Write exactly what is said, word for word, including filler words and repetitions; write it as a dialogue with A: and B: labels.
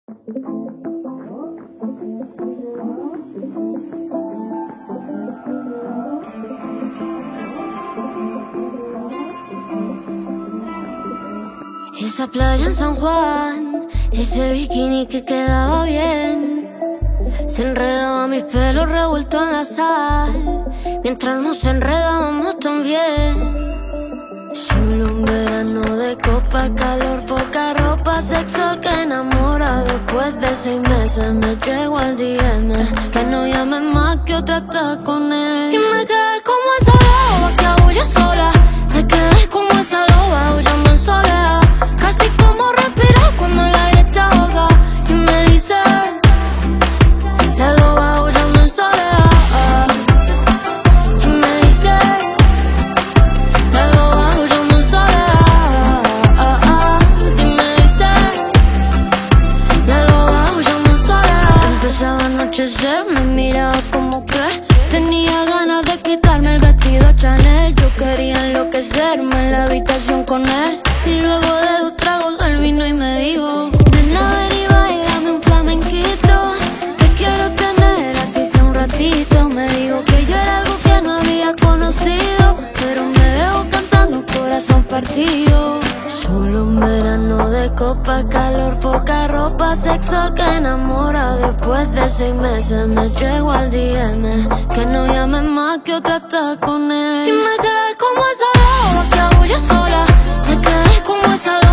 A: Esa playa en San Juan, ese bikini que quedaba bien, se enredaba mis pelos revueltos en la sal, mientras nos enredábamos también. Solo un verano de copa, calor, poca ropa, sexo que enamora. Después de seis meses me llego al D M, que no llame más que otra está con él. Y me quedé como esa loba que aúlla sola, me quedé como esa loba aullando en soledad, casi como respirar cuando el aire te ahoga. Y me dice, la loba aullando en soledad. Y me dice, la loba aullando en soledad. Y me dice, la loba aullando en soledad. Empezaba a anochecer, me miraba como que tenía ganas de quitarme el vestido Chanel. Yo quería enloquecerme en la habitación con él. Y luego de dos tragos él vino y me dijo, nena, ven y bailame un flamenquito, te quiero tener así sea un ratito. Me dijo que yo era algo que no había conocido, pero me veo cantando corazón partido. Solo un verano de copa, calor, poca ropa, sexo que enamora. Después de seis meses me llego al D M, que no llame más que otra está con él. Y me quedé como esa loba que aúlla sola, me quedé como esa